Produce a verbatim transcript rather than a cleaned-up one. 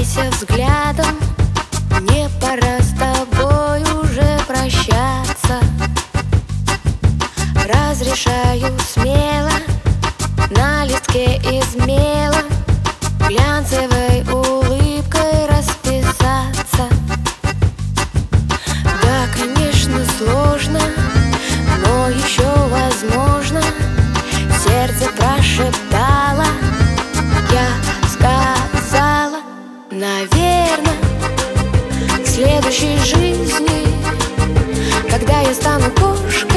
Признайся взглядом, мне пора с тобой уже прощаться. Разрешаю смело на листке из мела глянцевой улыбкой расписаться. Да, конечно, сложно, но еще возможно. Сердце прошептало, я сказала, наверно, в следующей жизни, когда я стану кошкой,